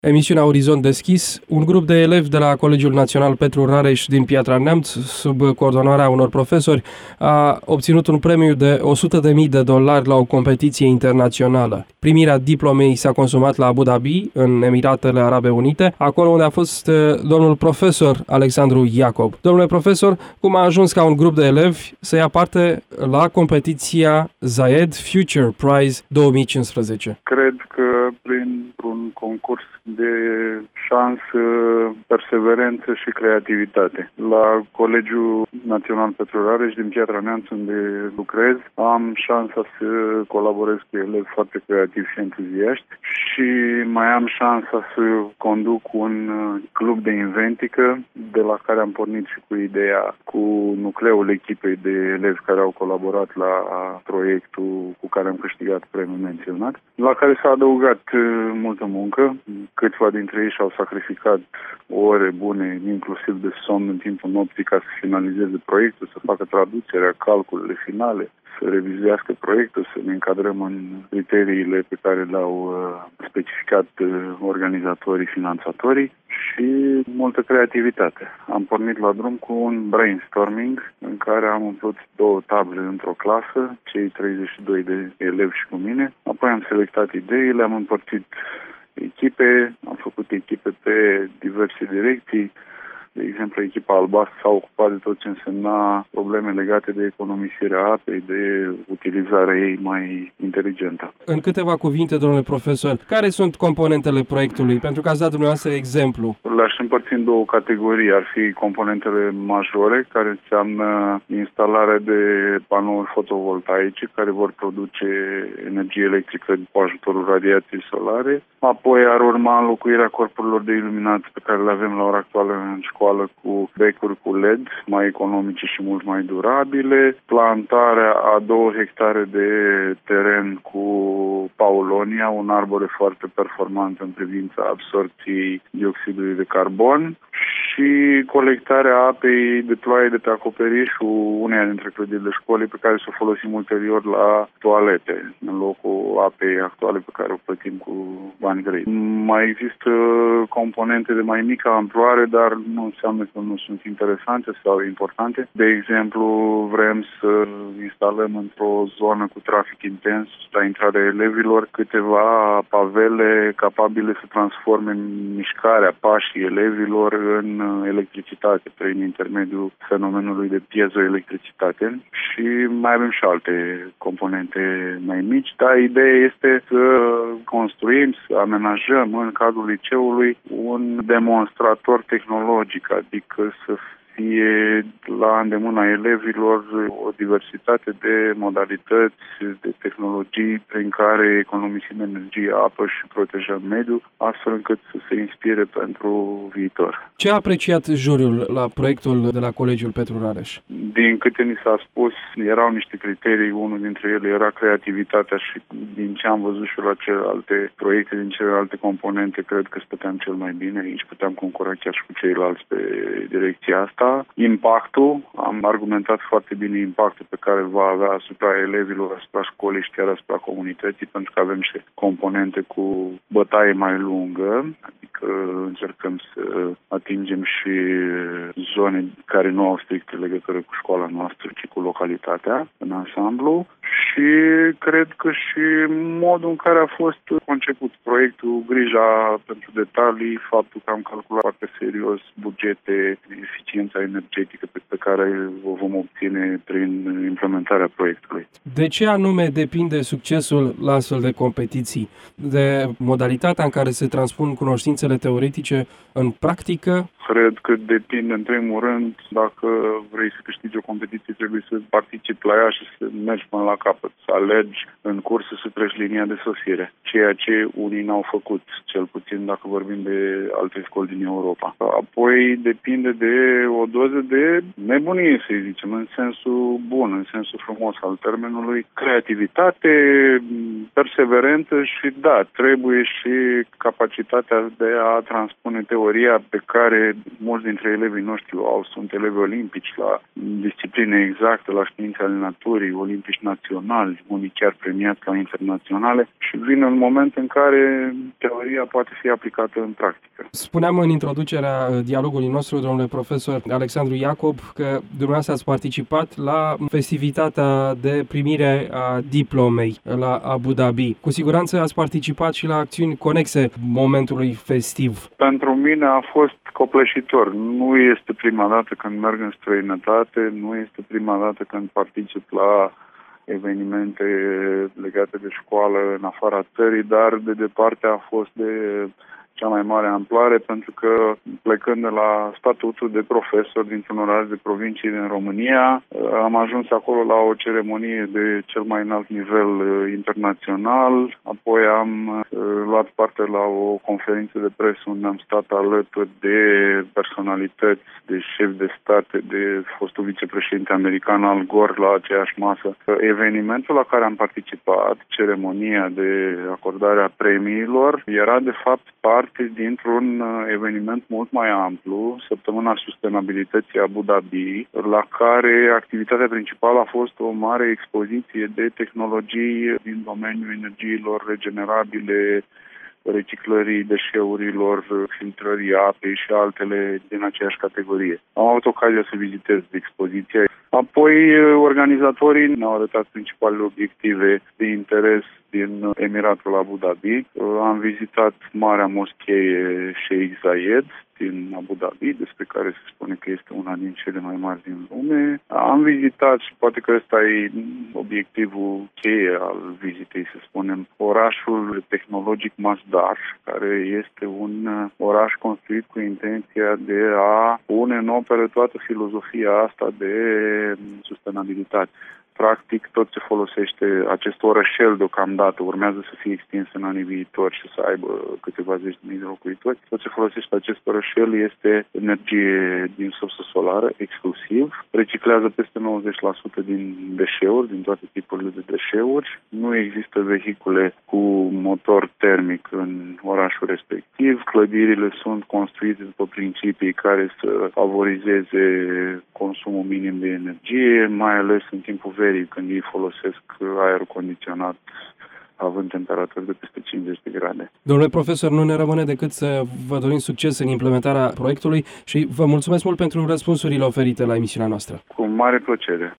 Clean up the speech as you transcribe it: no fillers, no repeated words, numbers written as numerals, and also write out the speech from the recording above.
Emisiunea Orizont Deschis, un grup de elevi de la Colegiul Național Petru Rareș din Piatra Neamț, sub coordonarea unor profesori, a obținut un premiu de $100.000 la o competiție internațională. Primirea diplomei s-a consumat la Abu Dhabi, în Emiratele Arabe Unite, acolo unde a fost domnul profesor Alexandru Iacob. Domnule profesor, cum a ajuns ca un grup de elevi să ia parte la competiția Zayed Future Prize 2015? Cred că printr-un concurs de șansă, perseverență și creativitate. La Colegiul Național Petru Rareș din Piatra Neamț, unde lucrez, am șansa să colaborez cu elevi foarte creativi și entuziaști și mai am șansa să conduc un club de inventică, de la care am pornit și cu ideea, cu nucleul echipei de elevi care au colaborat la proiectul cu care am câștigat premiul menționat, la care s-a adăugat multă muncă. Câțiva dintre ei și-au sacrificat ore bune, inclusiv de somn în timpul nopții, ca să finalizeze proiectul, să facă traducerea, calculele finale, să revizuiască proiectul, să ne încadrăm în criteriile pe care le-au specificat organizatorii, finanțatorii și multă creativitate. Am pornit la drum cu un brainstorming în care am umplut 2 table într-o clasă, cei 32 de elevi și cu mine. Apoi am selectat ideile, am împărțit echipe, am făcut echipe pe diverse direcții. De exemplu, echipa albastră s-a ocupat de tot ce însemna probleme legate de economisirea apei, de utilizarea ei mai inteligentă. În câteva cuvinte, domnule profesor, care sunt componentele proiectului? Pentru că ați dat dumneavoastră exemplu. Le-aș împărți în 2 categorii. Ar fi componentele majore, care înseamnă instalarea de panouri fotovoltaice, care vor produce energie electrică cu ajutorul radiației solare. Apoi ar urma înlocuirea corpurilor de iluminat pe care le avem la ora actuală în școală cu becuri cu LED, mai economice și mult mai durabile, plantarea a 2 hectare de teren cu paulonia, un arbore foarte performant în privința absorpției dioxidului de carbon, și colectarea apei de ploaie de pe acoperișul uneia dintre clădirile școlii, pe care să o folosim ulterior la toalete, în locul apei actuale pe care o plătim cu bani grei. Mai există componente de mai mică amploare, dar nu înseamnă că nu sunt interesante sau importante. De exemplu, vrem să instalăm într-o zonă cu trafic intens la intrarea elevilor câteva pavele capabile să transforme mișcarea, pașii elevilor în electricitate prin intermediul fenomenului de piezoelectricitate, și mai avem și alte componente mai mici, dar ideea este să construim, să amenajăm în cadrul liceului un demonstrator tehnologic, adică să fie la îndemâna elevilor o diversitate de modalități, de tehnologii prin care economisim energie, apă și protejăm mediul, astfel încât să se inspire pentru viitor. Ce a apreciat juriul la proiectul de la Colegiul Petru Rareș? Din câte ni s-a spus, erau niște criterii, unul dintre ele era creativitatea și din ce am văzut și la celelalte proiecte, din celelalte componente, cred că stăteam cel mai bine. Aici puteam concura chiar și cu ceilalți pe direcția asta. Impactul, am argumentat foarte bine impactul pe care va avea asupra elevilor, asupra școlii și chiar asupra comunității, pentru că avem niște componente cu bătaie mai lungă, adică încercăm să atingem și zone care nu au strictă legătură cu școala noastră, ci cu localitatea în ansamblu. Și cred că și modul în care a fost conceput proiectul, grija pentru detalii, faptul că am calculat foarte serios bugete, eficiența energetică pe care o vom obține prin implementarea proiectului. De ce anume depinde succesul la astfel de competiții? De modalitatea în care se transpun cunoștințele teoretice în practică? Cred că depinde, în primul rând, dacă vrei să câștigi o competiție, trebuie să participi la ea și să mergi până la capăt, să alegi în cursă să treci linia de sosire, ceea ce unii n-au făcut, cel puțin dacă vorbim de alte școli din Europa. Apoi depinde de o doză de nebunie, să zicem, în sensul bun, în sensul frumos al termenului, creativitate, perseverență și, da, trebuie și capacitatea de a transpune teoria pe care mulți dintre elevii noștri sunt elevi olimpici la discipline exacte, la științe ale naturii, olimpici naționali, unii chiar premiați ca internaționale și vin în moment în care teoria poate fi aplicată în practică. Spuneam în introducerea dialogului nostru, domnule profesor Alexandru Iacob, că dumneavoastră ați participat la festivitatea de primire a diplomei la Abu Dhabi. Cu siguranță ați participat și la acțiuni conexe momentului festiv. Pentru mine a fost copleșitor. Nu este prima dată când merg în străinătate, nu este prima dată când particip la evenimente legate de școală în afara țării, dar de departe a fost de cea mai mare amploare, pentru că plecând de la statutul de profesor dintr-un oraș de provincie din România, am ajuns acolo la o ceremonie de cel mai înalt nivel internațional, apoi am luat parte la o conferință de presă unde am stat alături de personalități, de șefi de state, de fostul vicepreședinte american Al Gore la aceeași masă. Evenimentul la care am participat, ceremonia de acordare a premiilor, era de fapt parte dintr-un eveniment mult mai amplu, Săptămâna Sustenabilității Abu Dhabi, la care activitatea principală a fost o mare expoziție de tehnologii din domeniul energiilor regenerabile, reciclării deșeurilor, filtrării apei și altele din aceeași categorie. Am avut ocazia să vizitez expoziția. Apoi, organizatorii ne-au arătat principalele obiective de interes din Emiratul Abu Dhabi. Am vizitat Marea Moschee Sheikh Zayed din Abu Dhabi, despre care se spune că este una din cele mai mari din lume. Am vizitat, și poate că ăsta e obiectivul cheie al vizitei, să spunem, orașul tehnologic Masdar, care este un oraș construit cu intenția de a pune în operă toată filozofia asta de sustenabilitate. Practic, tot ce folosește acest orășel deocamdată, urmează să fie extins în anii viitori și să aibă câteva zeci de mii de locuitori. Tot ce folosește acest orășel este energie din sursă solară, exclusiv. Reciclează peste 90% din deșeuri, din toate tipurile de deșeuri. Nu există vehicule cu motor termic în orașul respectiv. Clădirile sunt construite după principii care să favorizeze consumul minim de energie, mai ales în timpul verii, când ei folosesc aerul condiționat având temperaturi de peste 50 de grade. Domnule profesor, nu ne rămâne decât să vă dorim succes în implementarea proiectului și vă mulțumesc mult pentru răspunsurile oferite la emisiunea noastră. Cu mare plăcere.